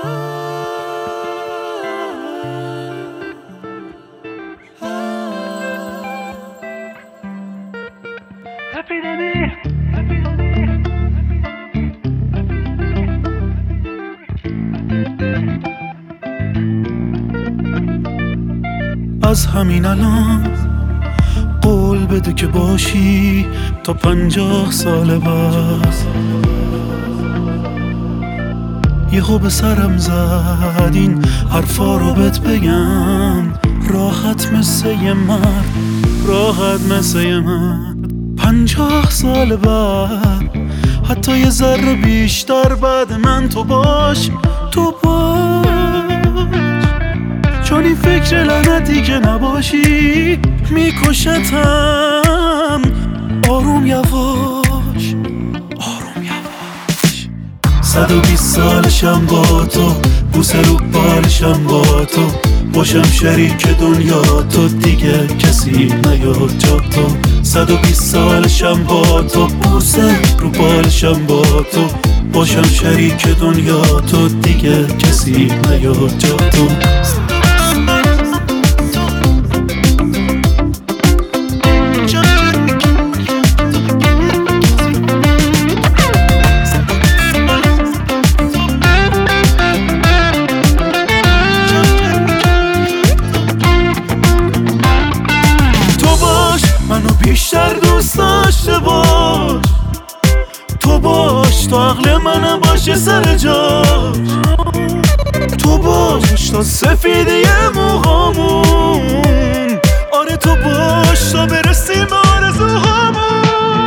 از همین الان قول بده که باشی تا 50 سال بعد. یهو به سرم زد این حرفا رو بهت بگم، راحت مثل یه مرد، راحت مثل یه مرد. 50 سال بعد حتی یه ذره بیشتر بعد من تو باش، تو باش. چون این فکر لعنتی که نباشی میکشتم. آروم یواش، آروم یواش. 120 سالشم با تو، بوسه رو بالشم با تو، باشم شریک دنیا تو، دیگه کسی نیاد جا تو. 120 سالشم با تو، بوسه رو بالشم با تو، باشم شریک دنیا تو، دیگه کسی نیاد جا تو. بیشتر دوست داشته باش، تو باش تا عقل منم باشه سر جاش، تو باش تا سفیدی موهامون، آره تو باش تا برسیم به آرزوهامون.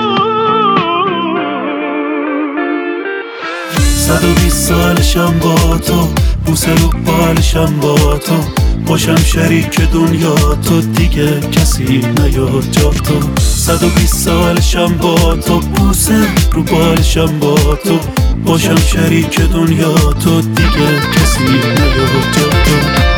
120 سالشم با تو، بوسه رو بالشم با تو، باشم شریک دنیا تو، دیگه کسی نیاد جا تو. 120 سالشم با تو، بوسه رو بالشم با تو، باشم شریک دنیا تو، دیگه کسی نیاد جا تو.